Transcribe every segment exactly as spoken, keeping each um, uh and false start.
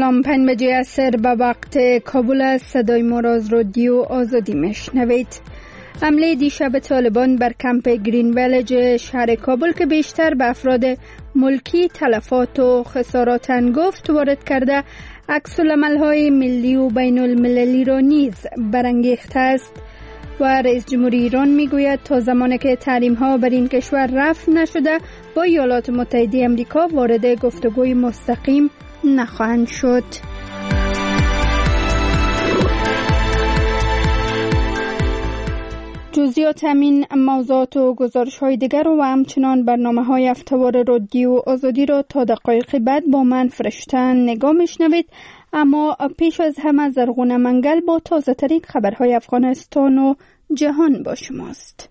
سلام، پنج بجه عصر به وقت کابل است. صدای ما را از رادیو آزادی میشنوید. حمله دیشب طالبان بر کمپ گرین ویلیج شهر کابل که بیشتر به افراد ملکی تلفات و خسارات انگفت وارد کرده، عکس‌العمل‌های ملی و بین المللی را نیز برانگیخته است و رئیس جمهوری ایران میگوید تا زمانی که تحریم‌ها بر این کشور رفع نشده با ایالات متحده آمریکا وارد گفتگوی مستقیم نخواهند شد. جزئیات همین موضوعات و گزارش‌های دیگر و همچنان برنامه‌های هفته‌وار رادیو آزادی را تا دقایق بعد با من فرشتن نگاه می‌شنوید. اما پیش از همه زرغونه منگل با تازه ترین خبرهای افغانستان و جهان با شماست.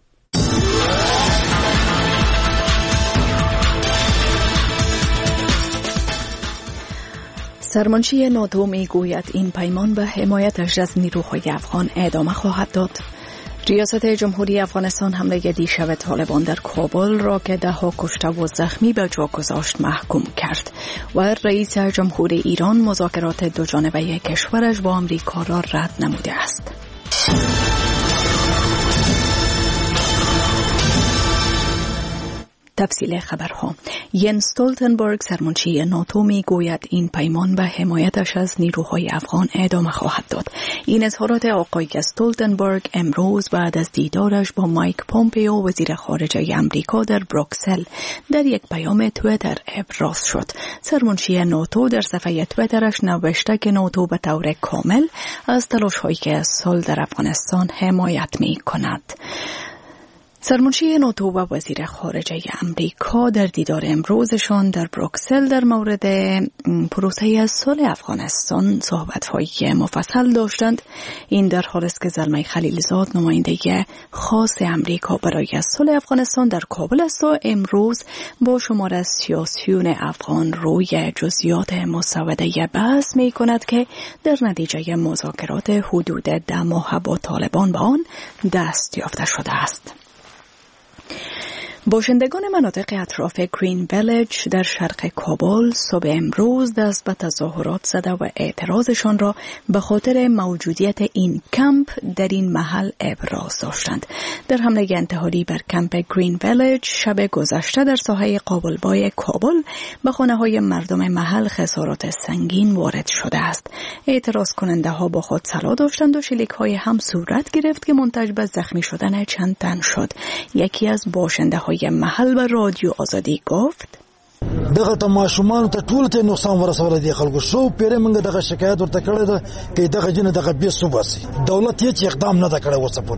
سرمنشی ناتو می گوید این پیمان به حمایتش از نیروهای افغان ادامه خواهد داد. ریاست جمهوری افغانستان حمله دیشب طالبان در کابل را که ده ها کشته و زخمی به جا گذاشت محکوم کرد و رئیس جمهوری ایران مذاکرات دو جانبه کشورش با آمریکا را رد نموده است. تفصیل خبرها. ین استولتنبرگ سرمنشی ناتو می گوید این پیمان به حمایتش از نیروهای افغان ادامه خواهد داد. این اظهارات آقای استولتنبرگ امروز بعد از دیدارش با مایک پومپیو وزیر خارجه آمریکا در بروکسل در یک پیام توییتر ابراز شد. سرمنشی ناتو در صفحه توییترش نوشته که ناتو به طور کامل از تلاش‌هایی که صلح در افغانستان حمایت می کند. سرمنشی ناتو و وزیر خارجه امریکا در دیدار امروزشان در بروکسل در مورد پروسه صلح افغانستان صحبت‌های مفصل داشتند. این در حالی است که زلمه خلیلزاد نماینده خاص امریکا برای صلح افغانستان در کابل است و امروز با شمار از سیاسیون افغان روی جزئیات مسوده بحث می‌کند که در نتیجه مذاکرات حدود ده ماه با طالبان به آن دست یافته شده است. باشندگان مناطق اطراف گرین ویلیج در شرق کابل صبح امروز دست به تظاهرات زده و اعتراضشان را به خاطر موجودیت این کمپ در این محل ابراز داشتند. در حمله انتحاری بر کمپ گرین ویلیج شب گذشته در ساحه قابلبای کابل به خانه‌های مردم محل خسارات سنگین وارد شده است. اعتراض کننده ها با خود سلاح داشتند و شلیک‌های هم صورت گرفت که منتج به زخمی شدن چند تن شد. یکی از باشنده های محل به رادیو آزادی گفت: دغه تماشومان ته ټول ته نقصان ورسول دي خلکو شو پیره موږ دغه شکایت ورته کړی ده چې دغه جن دغه بیا صوباسي دولت هیڅ اقدام نه کړی وسپون.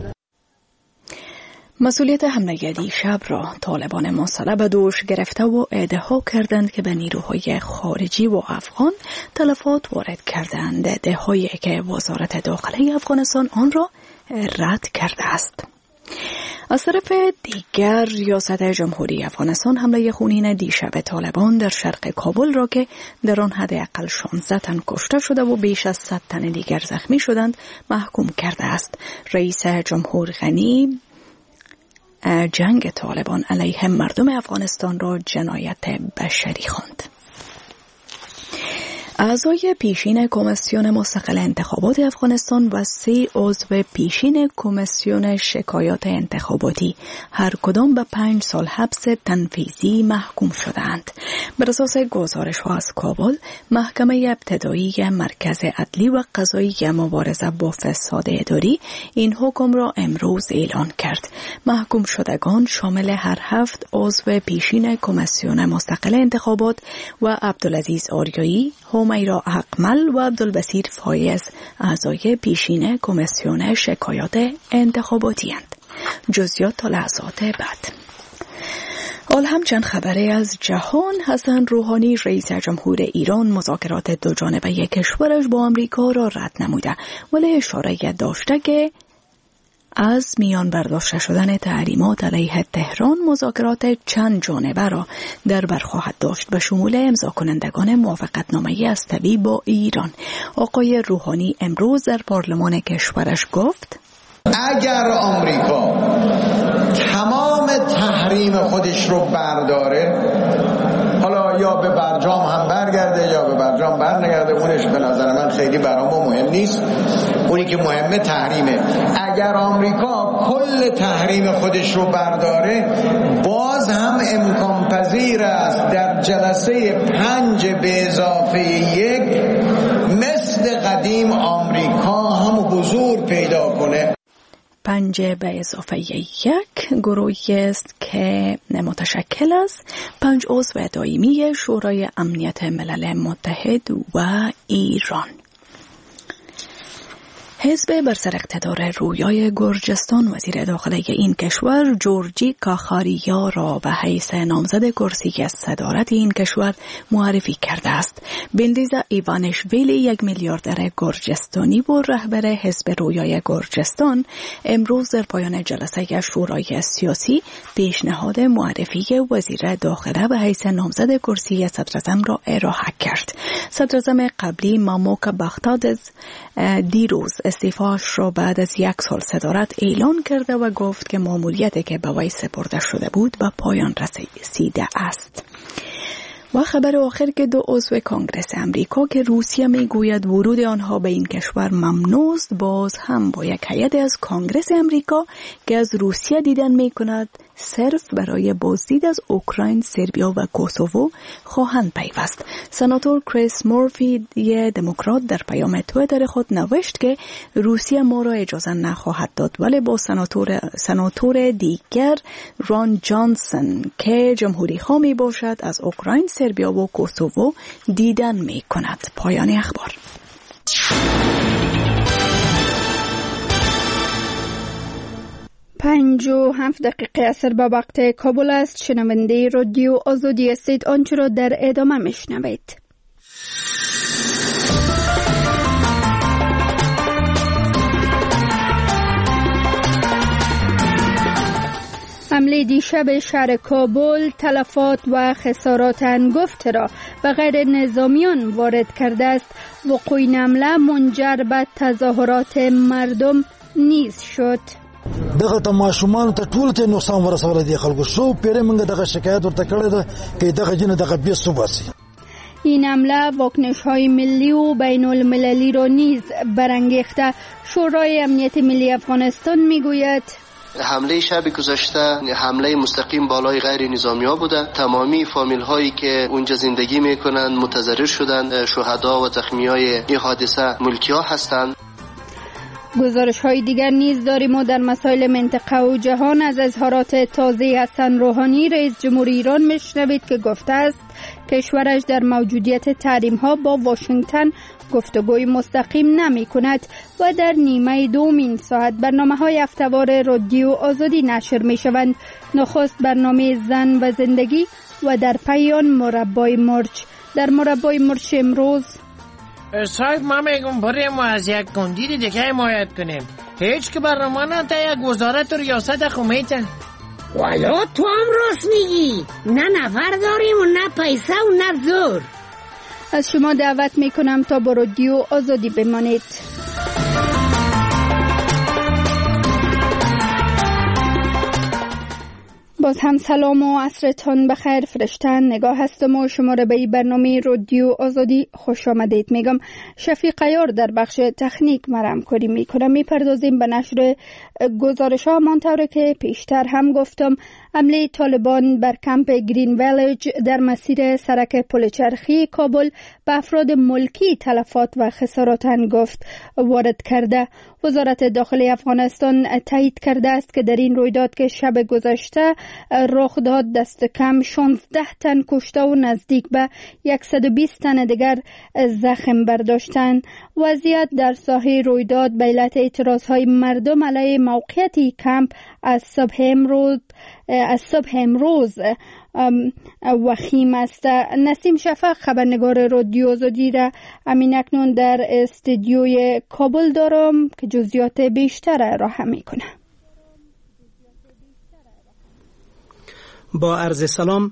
مسئولیت حمله دیشب را طالبان مسلح به دوش گرفته و ادعا کردند که به نیروهای خارجی و افغان تلفات وارد کردند، ادعایی که وزارت داخله افغانستان آن را رد کرده است. از طرف دیگر ریاست جمهوری افغانستان حمله خونین دیشب طالبان در شرق کابل را که در آن حداقل شانزده تن کشته شده و بیش از صد تن دیگر زخمی شدند محکوم کرده است. رئیس جمهور غنی جنگ طالبان علیه مردم افغانستان را جنایت بشری خواند. اعضای پیشین کمیسیون مستقل انتخابات افغانستان و سه عضو پیشین کمیسیون شکایات انتخاباتی هر کدام به پنج سال حبس تنفیذی محکوم شدند. بر اساس گزارش‌ها از کابل، محکمه ابتدایی مرکز عدلی و قضایی مبارزه با فساد اداری این حکم را امروز اعلان کرد. محکوم شدگان شامل هر هفت عضو پیشین کمیسیون مستقل انتخابات و عبدالعزیز آریایی، همیرا حقمل و عبدالبصیر فایز اعضای پیشین کمیسیون شکایات انتخاباتی اند. جزئیات تا لحظات بعد. حال هم چند خبری از جهان. حسن روحانی رئیس جمهور ایران مذاکرات دو جانبه کشورش با آمریکا را رد نموده، ولی اشاره داشته که از میان برداشته شدن تحریمات علیه تهران مذاکرات چند جانبه را در بر خواهد داشت به شمول امضا کنندگان موافقتنامه استوی با ایران. آقای روحانی امروز در پارلمان کشورش گفت: اگر آمریکا تمام تحریم خودش رو برداره، حالا حالا یا به برجام هم برگرده یا به برجام برنگرده، اونش به نظر من خیلی برای ما مهم نیست. اونی که مهمه تحریمه. اگر آمریکا کل تحریم خودش رو برداره، باز هم امکان پذیر است در جلسه پنج به اضافه یک مثل قدیم آمریکا هم حضور پیدا کنه. پنج به اضافه یک گروهی است که متشکل است پنج عضو دائمی شورای امنیت ملل متحد و ایران. حزب بر سر اقتدار رویای گرجستان وزیر داخلی این کشور جورجی کاخاریا را به حیث نامزد کرسی صدارت این کشور معرفی کرده است. بندیزا ایوانشویلی، یک میلیاردر گرجستانی و رهبر حزب رویای گرجستان، امروز در پایان جلسه شورای سیاسی پیشنهاد معرفی وزیر داخله به حیث نامزد کرسی صدراعظم را ارائه کرد. صدراعظم قبلی ماموک بختادز دیروز استعفاش را بعد از یک سال صدارت اعلان کرده و گفت که ماموریتی که به وی سپرده شده بود به پایان رسیده است. و خبر آخر که دو عضو کنگره امریکا که روسیه میگوید ورود آنها به این کشور ممنوع است، باز هم با یک هیئت از کنگره امریکا که از روسیه دیدن میکند صرف برای بازدید از اوکراین، سربیا و کوسوو خواهند پیوست. سناتور کریس مورفی دموکرات در پیام توییتر خود نوشت که روسیه ما را اجازه نخواهد داد، ولی با سناتور سناتور دیگر ران جانسن که جمهوری خواه می باشد از اوکراین، سربیا و کوسوو دیدن می کند. پایان اخبار. پنج و هفت دقیقه اثر با وقت کابل است. شنونده رادیو آزادی هستید. آنچه را در ادامه میشنوید. حمله دیشب شهر کابل تلفات و خسارات هنگفت را به غیر نظامیان وارد کرده است. وقوع این حمله منجر به تظاهرات مردم نیز شد. دغه تماشومان ته ټول ته نقصان ورسول دي خلکو شو پیره منګه دغه شکایت ورته کړی ده چې دغه جن دغه بیا صبحسي. این حمله واکنش‌های ملی و بین المللی را نیز برانگیخته. شورای امنیت ملی افغانستان میگوید حمله شب گذشته حمله مستقیم بالای غیر نظامی ها بوده. تمامی فامیل هایی که اونجا زندگی میکنند متضرر شدند. شهدا و زخمی های این حادثه ملکی ها هستند. گزارش های دیگر نیز داریم و در مسائل منطقه و جهان از اظهارات تازه حسن روحانی رئیس جمهور ایران میشنوید که گفته است کشورش در موجودیت تحریم ها با واشنگتن گفتگوی مستقیم نمی کند و در نیمه دومین ساعت برنامه های هفته‌وار رادیو آزادی نشر می شوند. نخست برنامه زن و زندگی و در پایان مربای مرچ. در مربای مرچ امروز صاحب ما میگم بریم و از یک کندید دیگه حمایت کنیم. هیچ که برنامه نه تا یک وزارت ریاست خمیته. والا تو هم راست میگی. نه نفر داریم و نه پیسه و نه زور. از شما دعوت میکنم تا با رادیو آزادی بمانید. باز هم سلام و عصرتان بخیر. فرشتن نگاه هستم و شما را به این برنامه رادیو آزادی خوش آمدید میگم. شفیق عیار در بخش تکنیک مرام کاری میکنم. میپردازیم به نشر گزارش ها مانطوره که پیشتر هم گفتم. حمله طالبان بر کمپ گرین ویلیج در مسیر سرک پل چرخی کابل به افراد ملکی تلفات و خسارات هنگفت وارد کرده. وزارت داخلی افغانستان تایید کرده است که در این رویداد که شب گذشته رخ داد دست کم شانزده تن کشته و نزدیک به صد و بیست تن دیگر زخم برداشتند. وضعیت در ساحه رویداد به علت اعتراضهای مردم علیه موقعیت کمپ از صبح امروز از صبح امروز وخیم است. نسیم شفق خبرنگار رادیو آزادی را امین اکنون در استودیوی کابل دارم که جزئیات بیشتر را هم میکنه. با عرض سلام.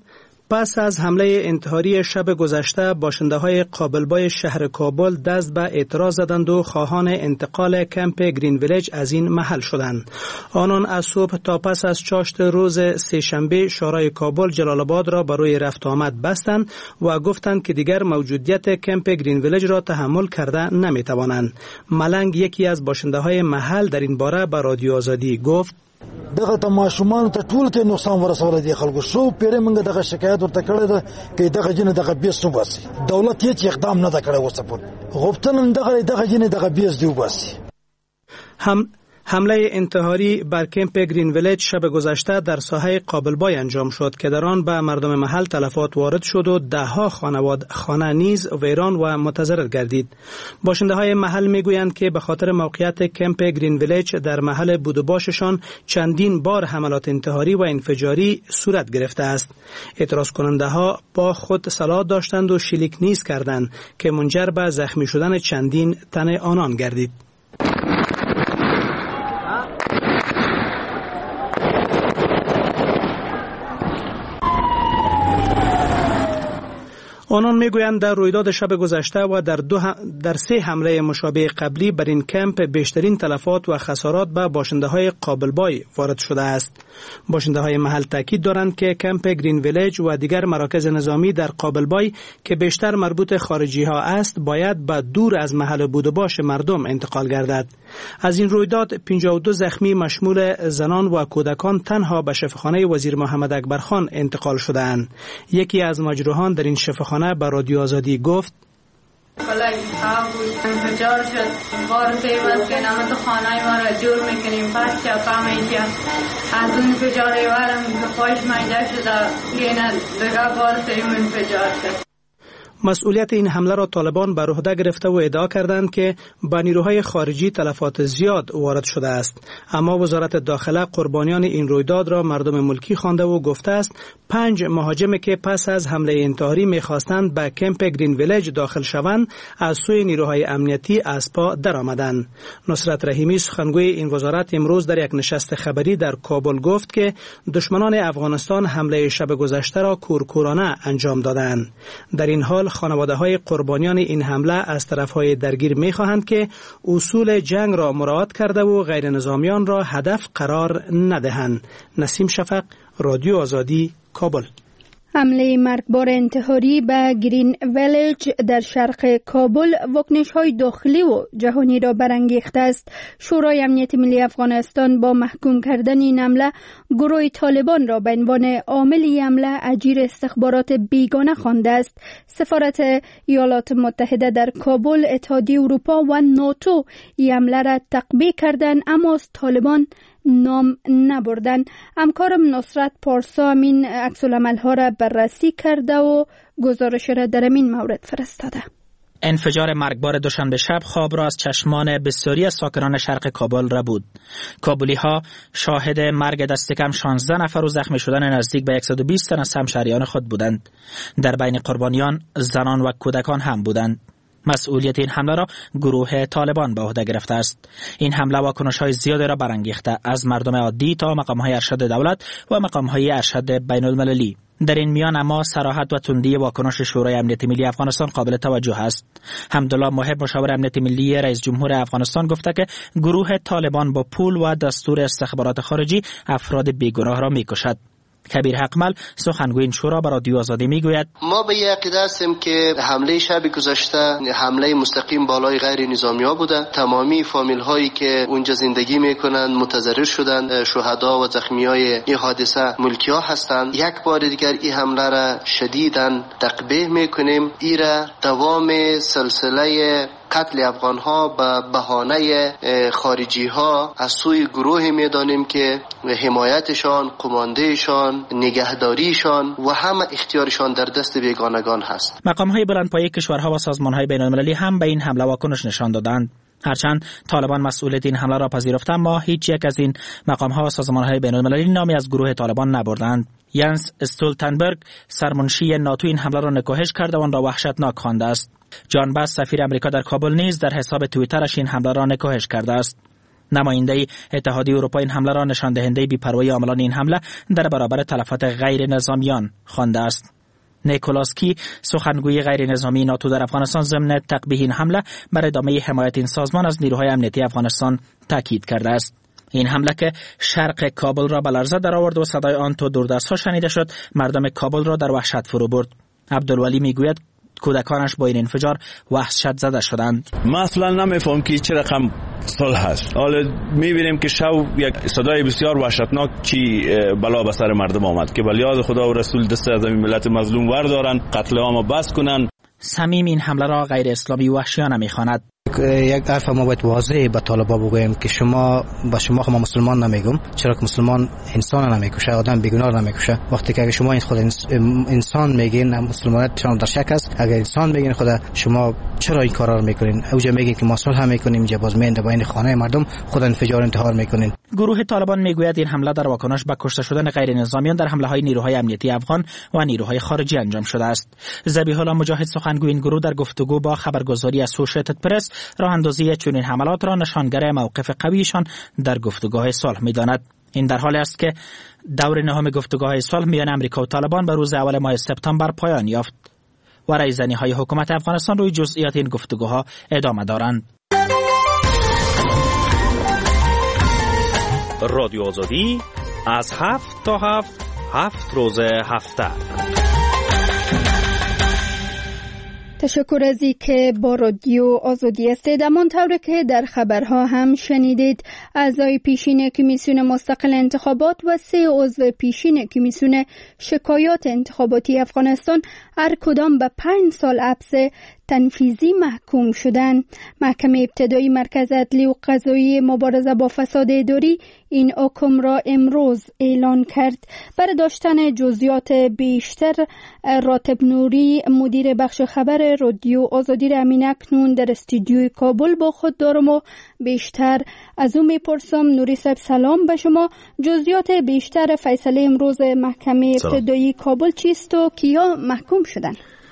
پس از حمله انتحاری شب گذشته باشنده‌های قابلبای شهر کابل دست به اعتراض زدند و خواهان انتقال کمپ گرین ویلیج از این محل شدند. آنان از صبح تا پس از چاشت روز سه‌شنبه شورای کابل جلال آباد را برای رفت آمد بستند و گفتند که دیگر موجودیت کمپ گرین ویلیج را تحمل کرده نمی‌توانند. ملنگ یکی از باشنده‌های محل در این باره به رادیو آزادی گفت: دغه تماشومان ته ټول ته نقصان ورسول دي خلکو شو پیره موږ دغه شکایت ورته کړی ده چې دغه جن دغه بیس وباسي دولت هیڅ اقدام نه کړی اوسه پورې غوښتنه دغه دغه جن دغه بیس دی وباسي. هم حمله انتحاری بر کمپ گرین ویلیج شب گذشته در ساحه قابلبای انجام شد که در آن به مردم محل تلفات وارد شد و ده ها خانواد خانه نیز ویران و متضرر گردید. باشنده های محل میگویند که به خاطر موقعیت کمپ گرین ویلیج در محل بود و باششان چندین بار حملات انتحاری و انفجاری صورت گرفته است. اعتراض کننده ها با خود سلاح داشتند و شلیک نیز کردند که منجر به زخمی شدن چندین تن آنان گردید. آنان میگویند در رویداد شب گذشته و در دو هم در سه حمله مشابه قبلی بر این کمپ بیشترین تلفات و خسارات به باشنده های قابلبای وارد شده است. باشنده های محل تاکید دارند که کمپ گرین ویلیج و دیگر مراکز نظامی در قابلبای که بیشتر مربوط خارجی ها است باید به دور از محل بود و باش مردم انتقال گردد. از این رویداد پنجاه و دو زخمی مشمول زنان و کودکان تنها به شفاخانه وزیر محمد اکبر خان انتقال شده‌اند. یکی از مجروحان در این شفاخانه به رادیو آزادی گفت: حالا انفجار شد بار پیوست که نمت خانه ما را جور میکنیم پس چپا میکنیم از اون انفجار ایوارم که پایش میده شده گینه دگه بار سیم انفجار شد. مسئولیت این حمله را طالبان بر عهده گرفته و ادعا کردند که با نیروهای خارجی تلفات زیاد وارد شده است، اما وزارت داخله قربانیان این رویداد را مردم ملکی خوانده و گفته است پنج مهاجم که پس از حمله انتحاری می‌خواستند به کمپ گرین ویلیج داخل شوند از سوی نیروهای امنیتی از پا درآمدند. نصرت رحیمی سخنگوی این وزارت امروز در یک نشست خبری در کابل گفت که دشمنان افغانستان حمله شب گذشته را کورکورانه انجام دادند. در این حال خانواده‌های قربانیان این حمله از طرف‌های درگیر می‌خواهند که اصول جنگ را مراعات کرده و غیر نظامیان را هدف قرار ندهند. نسیم شفق، رادیو آزادی، کابل. حمله مرگبار انتحاری به گرین ویلیج در شرق کابل واکنش‌های داخلی و جهانی را برانگیخته است. شورای امنیت ملی افغانستان با محکوم کردن این حمله گروه طالبان را به عنوان عامل این حمله اجیر استخبارات بیگانه خوانده است. سفارت ایالات متحده در کابل، اتحادیه اروپا و ناتو این حمله را تقبیح کردند، اما از طالبان نام نبردن. همکارم نصرت پارسا این عکس العمل ها را بررسی کرده و گزارش را در این مورد فرستاده. انفجار مرگبار دوشنبه شب خواب را از چشمان بسیاری از ساکنان شرق کابل را بود. کابلی ها شاهد مرگ دست کم شانزده نفر و زخمی شدن نزدیک به صد و بیست تن از همشهریان خود بودند. در بین قربانیان زنان و کودکان هم بودند. مسئولیت این حمله را گروه طالبان به عهده گرفته است. این حمله واکنش‌های زیادی را برانگیخته از مردم عادی تا مقام‌های ارشد دولت و مقام‌های ارشد بین‌المللی. در این میان اما صراحت و تندی واکنش شورای امنیت ملی افغانستان قابل توجه است. حمدالله محب مشاور امنیت ملی رئیس جمهور افغانستان گفته که گروه طالبان با پول و دستور استخبارات خارجی افراد بیگناه را می‌کشد. کبیر حقمل سخنگوی این شورا به رادیو آزادی میگوید: ما به این عقیده هستیم که حمله شب گذشته حمله مستقیم بالای غیر نظامی ها بوده. تمامی فامیل هایی که اونجا زندگی میکنند متضرر شدند. شهدا و زخمی های این حادثه ملکی ها هستند. یک بار دیگر این حمله را شدیداً تقبیح میکنیم. این را دوام سلسله قتل افغان ها به بهانه خارجی ها از سوی گروه میدانیم که حمایتشان، قماندهشان، نگهداریشان و همه اختیارشان در دست بیگانگان هست. مقام های بلندپایه کشورها و سازمان های بین المللی هم به این حمله واکنش نشان دادند. هرچند طالبان مسئولیت این حمله را پذیرفته، اما هیچ یک از این مقام ها و سازمان های بین المللی نامی از گروه طالبان نبردند. ینس استولتنبرگ سرمنشی ناتو این حمله را نکوهش کرده و آن را وحشتناک خوانده است. جان باس سفیر امریکا در کابل نیز در حساب توییترش این حمله را نکوهش کرده است. نماینده اتحادیه اروپا این حمله را نشان دهنده بی‌پروایی عاملان این حمله در برابر تلفات غیر نظامیان خوانده است. نیکولاس کی سخنگوی غیر نظامی ناتو در افغانستان ضمن تقبیح این حمله بر ادامه حمایت این سازمان از نیروهای امنیتی افغانستان تاکید کرده است. این حمله که شرق کابل را به لرزه درآورد و صدای آن تا دوردست‌ها شنیده شد، مردم کابل را در وحشت فرو برد. عبدالولی میگوید کودکانش با این انفجار وحشت زده شدند. ما اصلا نمیفهم که چه رقم صلح هست. حالا میبینیم که شو یک صدای بسیار وحشتناک چی بلا به سر مردم آمد که بل یاد خدا و رسول دست از این ملت مظلوم وردارن، قتل عام بس کنن. صمیم این حمله را غیر اسلامی وحشیانه میخواند. یک حرف ما باید واضح به طالبا بگوییم که شما با شما ما مسلمان نمیگم، چرا که مسلمان انسان نمیکشه، آدم بیگناه نمیکشه. وقتی که اگه شما این خود انسان میگین، مسلمانیت شما در شک است. اگر انسان میگین خدا، شما چرا این کارا رو میکنین؟ اوجا میگین که ما صلح میکنیم، اینجا باز میند با این خانه مردم خود انفجار انتحار میکنین. گروه طالبان میگوید این حمله در واکنش به کشته شدن غیر نظامیان در حمله های نیروهای امنیتی افغان و نیروهای خارجی انجام شده است. ذبیح الله مجاهد سخنگوی این گروه در گفتگو با خبرگزاری اسوشیتد پرس راه اندازی چنین حملات را نشانگر موقف قویشان در گفتگوهای صلح می‌داند. این در حالی است که دور نهم گفتگوهای صلح میان امریکا و طالبان به روز اول ماه سپتامبر پایان یافت و رایزنی‌های حکومت افغانستان روی جزئیات این گفتگوها ادامه دارند. رادیو آزادی از هفت تا هفت هفت روز هفته. تشکر از این که با رادیو آزادی هستید. همانطور که در خبرها هم شنیدید، اعضای پیشین کمیسیون مستقل انتخابات و سه عضو پیشین کمیسیون شکایات انتخاباتی افغانستان هر کدام به پنج سال حبس تنفیذی محکوم شدند. محکمه ابتدایی مرکز عدلی و قضایی مبارزه با فساد اداری این حکم را امروز اعلان کرد. برای داشتن جزئیات بیشتر، راتب نوری مدیر بخش خبر رادیو آزادی را همین اکنون در استودیوی کابل با خود دارم و بیشتر از او میپرسم. نوری صاحب سلام به شما. جزئیات بیشتر فیصله امروز محکمه ابتدایی کابل چیست و کیا محکوم شدن؟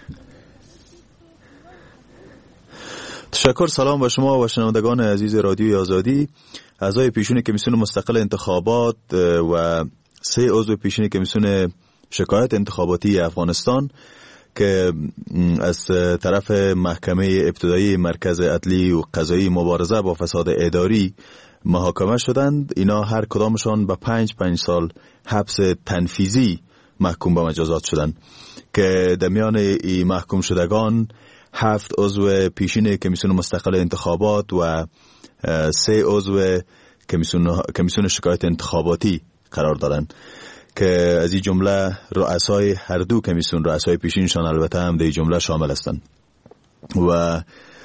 تشکر. سلام به شما و شنوندگان عزیز رادیوی آزادی. اعضای پیشین کمیسیون مستقل انتخابات و سه عضو پیشین کمیسیون شکایت انتخاباتی افغانستان که از طرف محکمه ابتدایی مرکز عدلی و قضایی مبارزه با فساد اداری محاکمه شدند. اینا هر کدامشان به پنج پنج سال حبس تنفیذی محکوم به مجازات شدند که در میان این محکوم شدگان هفت عضو پیشین کمیسیون مستقل انتخابات و سه عضو کمیسیون کمیسیون شکایت انتخاباتی قرار دارند که از این جمله رؤسای هر دو کمیسیون، رؤسای پیشینشان البته هم در این جمله شامل هستند. و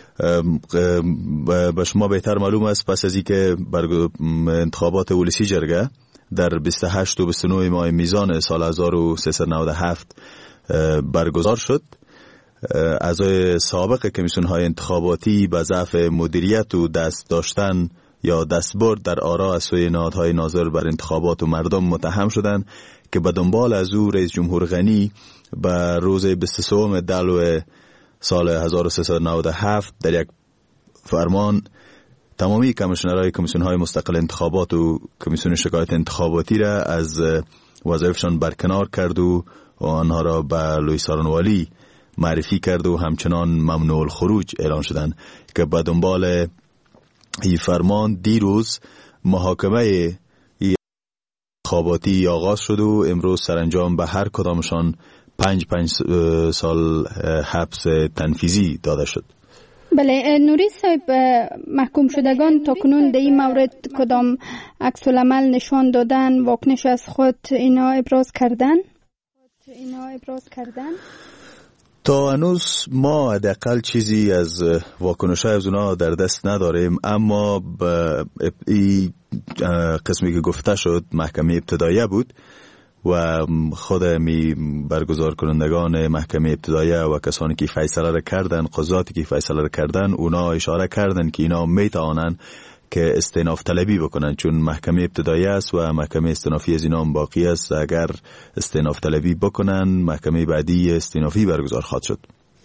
به شما بهتر معلوم است پس از اینکه انتخابات ولسی جرگه در بیست و هشت و بیست و نه ماه میزان سال هزار و سیصد و نود و هفت برگزار شد، اعضای سابق کمیسیون های انتخاباتی به ضعف مدیریت و دست داشتن یا دستبرد در آرا از سوی نهادهای ناظر بر انتخابات و مردم متهم شدند که به دنبال از او رئیس جمهور غنی به روز بیست و سوم دلو سال هزار و سیصد و نود و هفت در یک فرمان تمامی کمیشنرهای کمیسیون های مستقل انتخابات و کمیسیون شکایت انتخاباتی را از وظایفشان برکنار کرد و آنها را به لوی سارنوالی معرفی کرد و همچنان ممنوع الخروج اعلان شدند که به دنبال این فرمان دیروز محاکمه انتخاباتی آغاز شد و امروز سرانجام به هر کدامشان پنج پنج سال حبس تنفیذی داده شد. بله نوری صاحب، محکوم شدگان تا کنون در این مورد کدام عکس العمل نشان دادن، واکنش از خود اینا ابراز کردن؟ اینا ابراز کردن؟ تا هنوز ما حداقل چیزی از واکنش‌های از اونا در دست نداریم، اما این قسمی که گفته شد محکمه ابتداییه بود و خود می برگزار کنندگان محکمه ابتداییه و کسانی که فیصله را کردن، قضاتی که فیصله را کردن، اونا اشاره کردن که اینا میتوانن که استئناف طلبی بکنن، چون محکمه ابتدایی است و محکمه استئنافی از اینا باقی است. اگر استئناف طلبی بکنن محکمه بعدی استئنافی برگزار خواهد شد.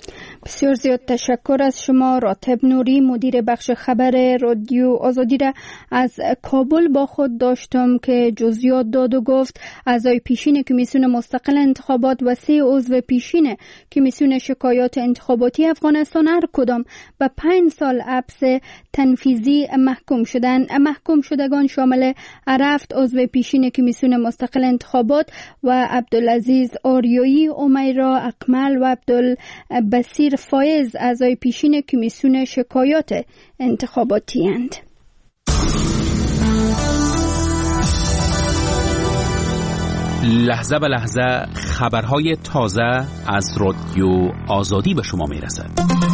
بسیار زیاد تشکر از شما. راتب نوری، مدیر بخش خبر رادیو آزادی را از کابل با خود داشتم که جزئیات داد و گفت. اعضای پیشین کمیسیون مستقل انتخابات و سه عضو پیشین کمیسیون شکایات انتخاباتی افغانستان هر کدام به پنج سال حبس تنفیذی محکوم شدند. محکوم شدگان شامل عرفت عضو پیشین کمیسیون مستقل انتخابات و عبدالعزیز آریایی، امیرا اکمل و عبدالبصیر فایز اعضای پیشین کمیسیون شکایات انتخاباتی اند. لحظه به لحظه خبرهای تازه از رادیو آزادی به شما میرسد.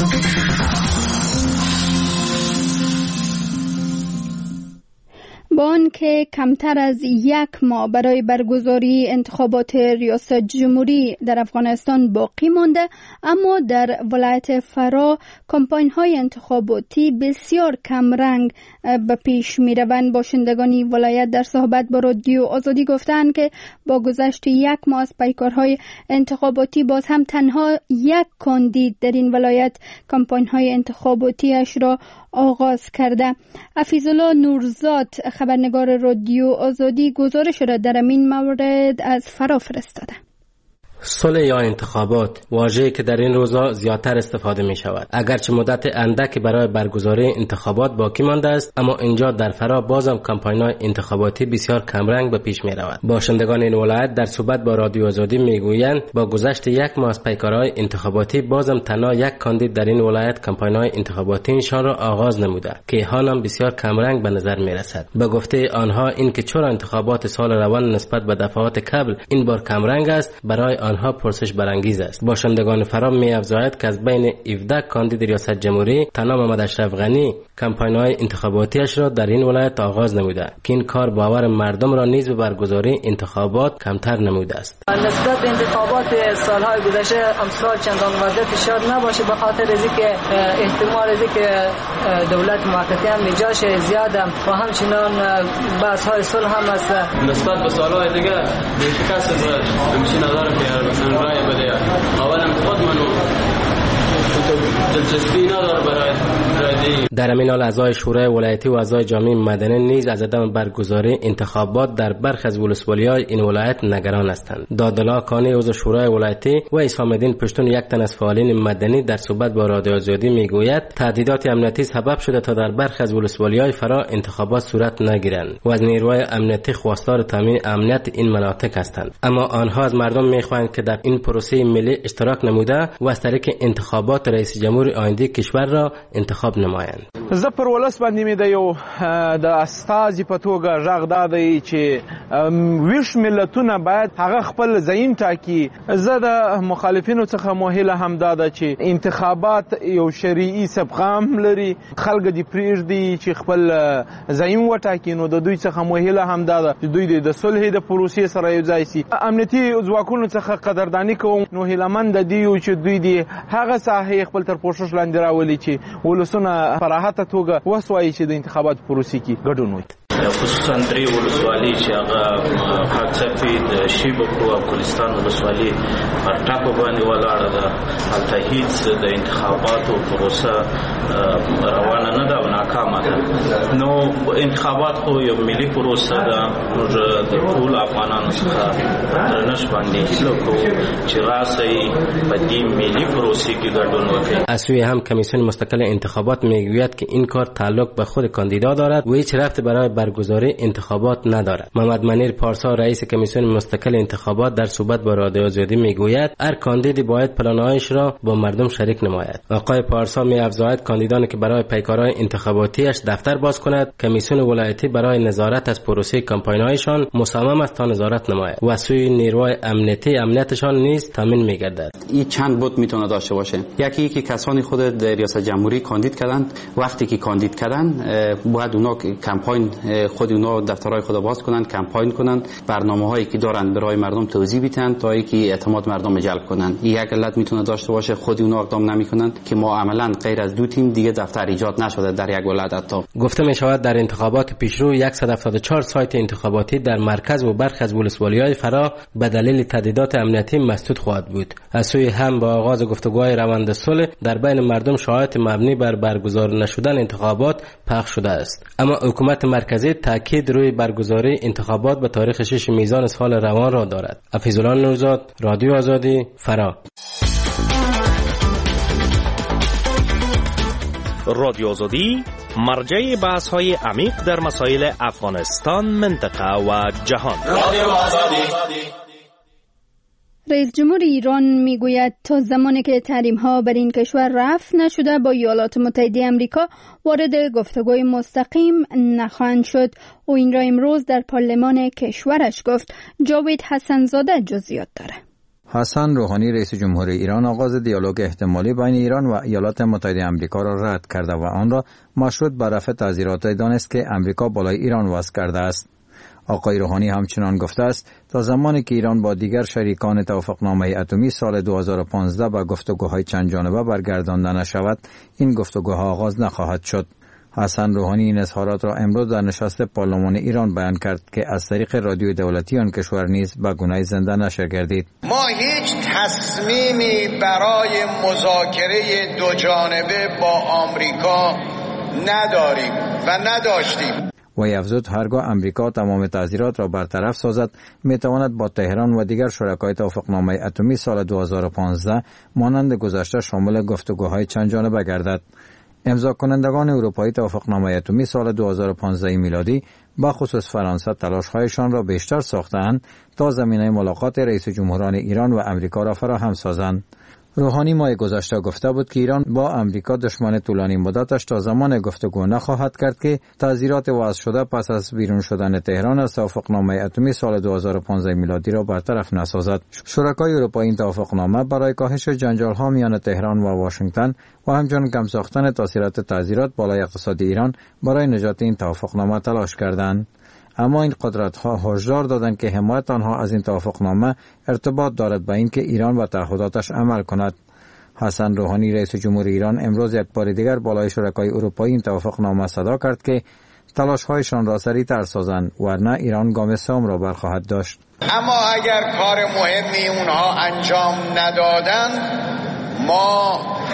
با آنکه کمتر از یک ماه برای برگزاری انتخابات ریاست جمهوری در افغانستان باقی مانده، اما در ولایت فرا کمپاین های انتخاباتی بسیار کم رنگ به پیش می روند. باشندگان ولایت در صحبت با رادیو آزادی گفتند که با گذشت یک ماه از پیکارهای انتخاباتی باز هم تنها یک کاندید در این ولایت کمپاین های انتخاباتی اش را آغاز کرده. حفیظالله نورزاد خبرنگار رادیو آزادی گزارش را در این مورد از فرا فرستاده. صلح یا انتخابات، واژه‌ای که در این روزها زیادتر استفاده می شود. اگرچه مدت اندکی برای برگزاری انتخابات باقی مانده است، اما اینجا در فرا بازم کمپاین‌های انتخاباتی بسیار کمرنگ به پیش می رود. باشندگان این ولایت در صحبت با رادیو آزادی می گویند با گذشت یک ماه از پیکارهای انتخاباتی بازم تنها یک کاندید در این ولایت کمپاین‌های انتخاباتی نشان را آغاز نموده که حال هم بسیار کمرنگ به نظر می رسد. به گفته آنها این که چرا انتخابات سال روان نسبت به دفعات قبل این بار کمرنگ است برای آنها پرسش برانگیز است. باشندگان فرا می افزاید که از بین هفده کاندید ریاست جمهوری تنها محمد اشرف غنی کمپاین‌های انتخاباتیش را در این ولایت آغاز نموده که این کار باور مردم را نیز به برگزاری انتخابات کمتر نموده است. نسبت به انتخابات سالهای گذشته امسال چندان وضعیت شاد نباشه به خاطر از اینکه احتمال از اینکه دولت موقتی هم نجاش زیاده و همچنان بحث‌های صلح هم است. نسبت به سالهای دیگه بیش کس همیشه نداره که رای بده. اولا خود منو دلچسپی نداره برای رای. در همین حال اعضای شورای ولایتی و اعضای جامعه مدنی نیز از عدم برگزاری انتخابات در برخی از ولسوالی‌های این ولایت نگران هستند. دادالله کانی عضو شورای ولایتی و اسحام الدین پشتون یک تن از فعالین مدنی در صحبت با رادیو آزادی میگوید تهدیدات امنیتی سبب شده تا در برخی از ولسوالی‌های فرا انتخابات صورت نگیرند و از نیروهای امنیتی خواستار تامین امنیت این مناطق هستند، اما آنها از مردم میخواهند که در این پروسه ملی اشتراک نموده و از طریق انتخابات رئیس جمهور آینده کشور را انتخاب نمایند. زه پر ولس باندې مې د یو د استازي په توګه غږ دا دی چې ویش ملتونه باید هغه خپل ځایین ټاکي. زه د مخالفینو څخه موهله هم دا ده چې انتخابات یو شرعي سبقام لري، خلک دې پرېږدي چې خپل ځایین وټاکي. نو د دوی څخه موهله هم دا ده چې دوی د صلح د پروسې سره یو ځای سي. امنیتي ځواکونو څخه قدرداني کوم. نو هیلهمند دي چې دوی دې هغه ساحې خپل تر پوښښ لاندې راولي چې ولسونه په راحته توګه وسوایي چې د انتخابات پروسې کې ګډون وکړي. خصوصا درې ولسوالۍ چې هغه خاکسفي د شیبکو او ګلستان ولسوالۍ پر ټاپو باندې ولاړه ده. هلته هیڅ د انتخاباتو پروسه روانه نه ده او ناکامه ده. نو انتخابات خو یو ملي پروسه ده. موږ د ټول افغانانو څخه درنښت باندې هیله کوو چې راسئ په دې ملي پروسې کې ګډون وکړي. از سوی هم کمیسیون مستقل انتخابات میگوید که این کار تعلق به خود کاندیدا دارد و هیچ ربطی برای برگزاری انتخابات ندارد. محمد منیر پارسا رئیس کمیسیون مستقل انتخابات در صحبت با رادیو آزادی میگوید هر کاندیدی باید پلان‌هایش را با مردم شریک نماید. آقای پارسا می‌افزاید کاندیدانی که برای پیکارهای انتخاباتیش دفتر باز کند، کمیسیون ولایتی برای نظارت از پروسه کمپاین‌هایشان مصمم است تا نظارت نماید و سوی نیروهای امنیتی امنیتشان نیز تامین می‌گردد. این چند بود میتونه داشته باشه. یکی که کسانی خود در ریاست جمهوری کاندید کردند، وقتی که کاندید کردند باید اونا کمپاین خود اونا دفترهای خود باز کنن، کمپاین کنن، برنامه‌هایی که دارن برای مردم توضیح بدن تا اینکه اعتماد مردم جلب کنن. یک علت میتونه داشته باشه خود اونا اقدام نمیکنن که ما عملاً غیر از دو تیم دیگه دفتر ایجاد نشده در یک ولایت. حتی گفته می شود در انتخابات پیشرو صد و هفتاد و چهار سایت انتخاباتی در مرکز و برخی از ولسوالی‌های فرا به دلیل تهدیدات امنیتی مسدود خواهد بود. از سوی هم با آغاز گفتگوهای روند صلح در بین مردم شایعات مبنی بر برگزار نشدن انتخابات پخش شده است. اما حکومت مرکزی تاکید روی برگزاری انتخابات به تاریخ شش میزان سال روان را دارد. حفیظالله نوزاد، رادیو آزادی، فرا. رادیو آزادی مرجع بحث های عمیق در مسائل افغانستان، منطقه و جهان. رادیو آزادی. رئیس جمهور ایران میگوید تا زمانی که تحریم ها بر این کشور رفع نشده با ایالات متحده آمریکا وارد گفتگوی مستقیم نخواهند شد. او این را امروز در پارلمان کشورش گفت. جاوید حسن‌زاده جزئیات داره. حسن روحانی رئیس جمهور ایران آغاز دیالوگ احتمالی بین ایران و ایالات متحده آمریکا را رد کرده و آن را مشروط بر رفع تعزیرات دانست که آمریکا بالای ایران وضع کرده است. آقای روحانی همچنان گفته است تا زمانی که ایران با دیگر شریکان توافقنامه اتمی سال دو هزار و پانزده به گفتگوهای چند جانبه برگردانده نشود، این گفتگوها آغاز نخواهد شد. حسن روحانی این اظهارات را امروز در نشست پارلمان ایران بیان کرد که از طریق رادیوی دولتی آن کشور نیز به گونه زنده نشر گردید. ما هیچ تصمیمی برای مذاکره دو جانبه با آمریکا نداریم و نداشتیم. و افزود هرگاه امریکا تمام تعزیرات را برطرف سازد میتواند با تهران و دیگر شرکای توافقنامه اتمی سال دو هزار و پانزده مانند گذشته شامل گفتگوهای چند جانبه گردد. امضا کنندگان اروپایی توافقنامه اتمی سال دو هزار و پانزده میلادی با خصوص فرانسه تلاش‌هایشان را بیشتر ساختند تا زمینه ملاقات رئیس جمهوران ایران و امریکا را فراهم سازند. روحانی ماه گذشته گفته بود که ایران با امریکا دشمن طولانی مدتش تا زمان گفتگو نخواهد کرد که تعزیرات وضع شده پس از بیرون شدن تهران از توافقنامه اتمی سال دو هزار و پانزده میلادی را برطرف نسازد. شرکای اروپایی این توافقنامه برای کاهش جنجال‌ها میان تهران و واشنگتن و همچنین کم ساختن تاثیرات تعزیرات بالای اقتصاد ایران برای نجات این توافقنامه تلاش کردند. اما این قدرت‌ها هشدار دادند که حمایت آنها از این توافقنامه ارتباط دارد با اینکه ایران و تعهداتش عمل کند. حسن روحانی رئیس جمهور ایران امروز یک بار دیگر بالای شرکای اروپایی این توافقنامه صدا کرد که تلاش‌هایشان را سریع‌تر سازند ورنه ایران گام سوم را برخواهد داشت. اما اگر کار مهمی اونها انجام ندادند ما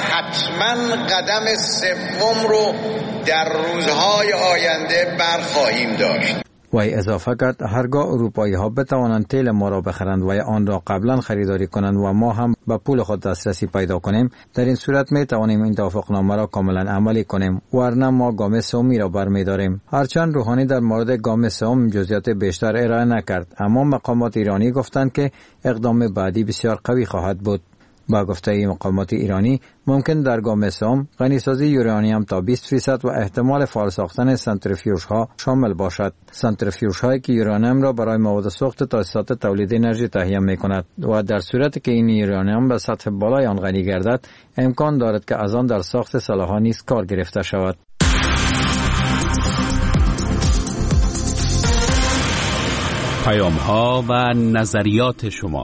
حتما قدم سوم رو در روزهای آینده برخواهیم داشت. و اضافه کرد هرگاه اروپایی ها بتوانند تیل ما را بخرند و آن را قبلا خریداری کنند و ما هم به پول خود دسترسی پیدا کنیم، در این صورت می توانیم این توافقنامه را کاملا عملی کنیم ورنه ما گام سومی را برمی‌داریم. هرچند روحانی در مورد گام سوم جزئیات بیشتر ارائه نکرد، اما مقامات ایرانی گفتند که اقدام بعدی بسیار قوی خواهد بود. با گفته مقامات ایرانی ممکن در گام سوم غنیسازی یورانیم تا بیست درصد و احتمال فعال ساختن سنتریفیوژ ها شامل باشد. سنتریفیوژ هایی که یورانیم را برای مواد سوخت تاسیسات تولید انرژی تهیه می کند و در صورتی که این یورانیم به سطح بالای آن غنی گردد امکان دارد که از آن در ساخت سلاح‌ها نیز کار گرفته شود. پیام ها و نظریات شما.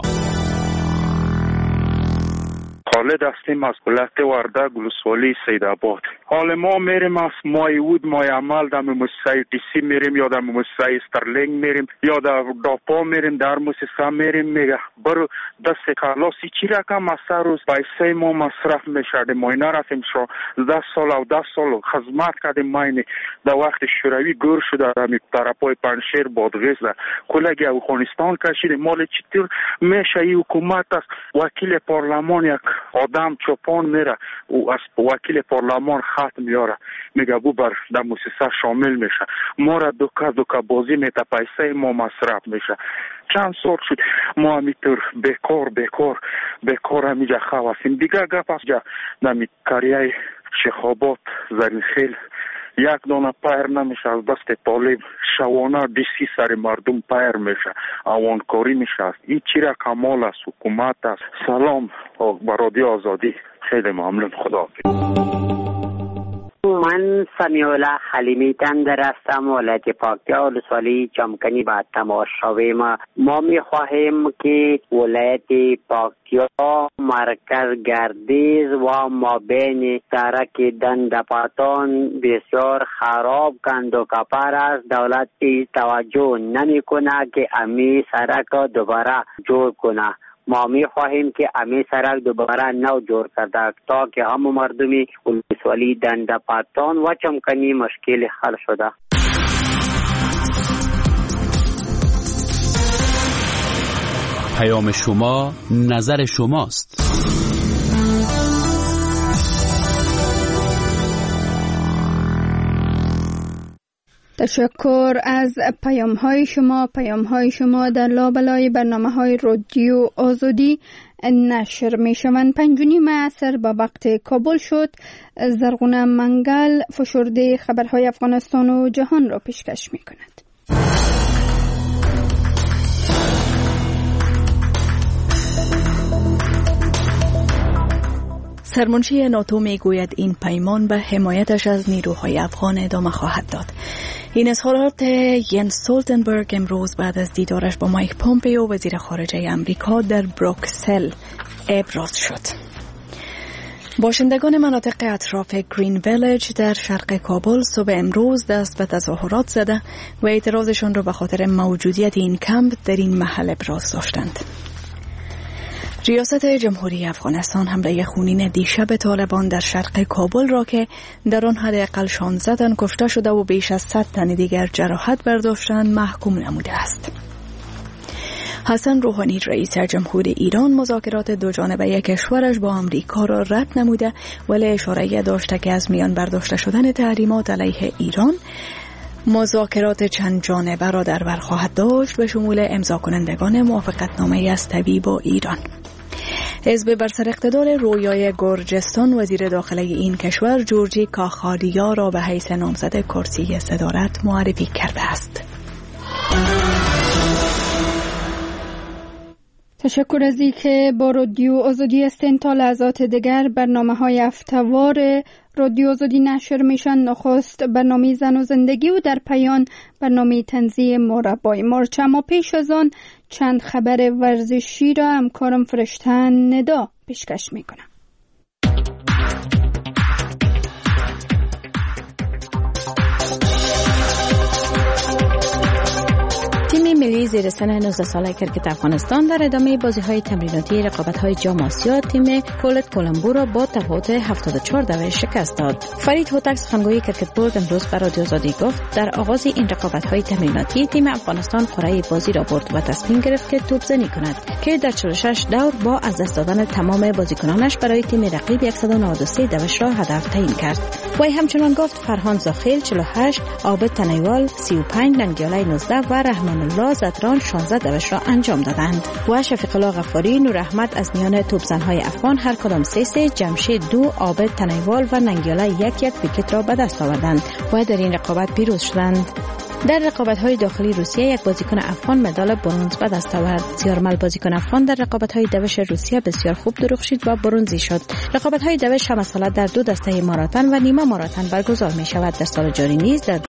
خالد هستیم از ولایت وردگ ولسوالی سیدآباد. حال ما میریم از مای اود مای عمل در موسسه تی سی میریم یا در موسسه استرلینگ میریم یا در داپا میریم در موسسه میریم میگه برو دست خلاصی چی رقم از سر روز پیسه ما مصرف میشه. ما اینا رفتیم شو ده سال و ده سال خدمت کردیم. ما این در وقت شوروی گور شده در طرفای پنشیر بادغیس کلگی افغانستان کشیدیم. مال چطور میشه این حکومت است وکیل پارلمان یک آدم چوپان میره و از وکیل پارلمان خط میاره میگه بو بر در موسسه شامل میشه. ما را دوکا دوکا بازی میته پیسه ما مصرف میشه. چند سال شد ما همیتر بیکار بیکار بیکار همیجا خواستیم. دیگه گپ است جا نمی کاریای شیخاباد زرینخیل یک دانه پایر نمیشه از دست طالب شوانه دیسی سر مردم پایر میشه اوانکاری میشه. این چی را کمال است حکومت است. سلام با رادیو آزادی خیلی ممنون. خدا من سمیع الله حلیمی تندر هستم، ولایت پکتیا ولسوالی جمکنی با تماشاوی ما ما می خواهیم که ولایت پکتیا مرکز گردیز و مابین سرک دندپاتان بسیار خراب کند و کپر است. دولت توجه نمی کنه که امی سرک را دوباره جور کنه. ما می خواهیم که امی سرک دوباره نو جور کرده تا که هم مردمی ولسوالی دندپاتان و چمکنی مشکل حل شده. پیام شما نظر شماست. تشکر از پیام های شما. پیام های شما در لابلای برنامه های رادیو آزادی نشر می شوند. پنج و نیم عصر با وقت کابل شد. زرغونه منگل فشرده خبرهای افغانستان و جهان را پیشکش می کند. سرمنشی ناتو می گوید این پیمان به حمایتش از نیروهای افغان ادامه خواهد داد. این اظهارات ینس استولتنبرگ امروز بعد از دیدارش با مایک پومپئو وزیر خارجه آمریکا در بروکسل ابراز شد. باشندگان مناطق اطراف گرین ویلیج در شرق کابل صبح امروز دست به تظاهرات زده و اعتراضشان را به خاطر موجودیت این کمپ در این محل ابراز داشتند. ریاست جمهوری افغانستان حمله خونین دیشب طالبان در شرق کابل را که در آن حداقل شانزده تن کشته شده و بیش از صد تن دیگر جراحت برداشتند محکوم نموده است. حسن روحانی رئیس جمهور ایران مذاکرات دوجانبه کشورش با آمریکا را رد نموده ولی اشاره داشته که از میان برداشته شدن تحریمات علیه ایران مذاکرات چند جانبه را در بر خواهد داشت به شمول امضا کنندگان موافقتنامه از طبی با ایران. حزب بر سر اقتدار رویای گرجستان وزیر داخله این کشور جورجی کاخالیا را به حیث نامزد کرسی صدارت معرفی کرده است. تشکر از اینکه با رادیو آزادی هستین. تا لحظات دیگر برنامه های هفته‌وار رادیو آزادی نشر میشن. نخست برنامه زن و زندگی و در پایان برنامه طنزی مربای مارچ. اما پیش از آن چند خبر ورزشی را همکارم فرشتن ندا پیشکش میکنم. تیم ملی زیر سن نوزده ساله کرکت افغانستان در ادامه بازی‌های تمریناتی رقابت‌های جام آسیا تیم کولت کولمبو را با تفاوت هفتاد و چهار دوره شکست داد. فرید هوتک سخنگوی کرکت بورد امروز برای رادیو آزادی گفت در آغاز این رقابت‌های تمریناتی تیم افغانستان قرعه بازی را برد و تصمیم گرفت که توپزنی کند که در چهل و شش دور با از دست دادن تمام بازیکنانش برای تیم رقیب صد و نود و سه دوش را هدف تعیین کرد. وی همچنان گفت فرهان زاخیل چهل و هشت، عابد تنیوال سی و پنج، ننگیالای نوزده و رحمان الله زدران شانزده دوش را انجام دادند و شفیق الله غفاری، نور احمد از میان توپزن‌های افغان هر کدام سه سه، جمشید دو، عابد تنیوال و ننگیالای یک یک ویکت را به دست آوردند و در این رقابت پیروز شدند. در رقابت‌های داخلی روسیه یک بازیکن افغان مدال برنز به دست آورد. سیارمل بازیکن افغان در رقابت‌های دوش روسیه بسیار خوب درخشید و برنزی شد. رقابت‌های دوش هم از حالت در دو دسته ماراتن و نیمه ماراتن برگزار می‌شود. در سال جاری نیز در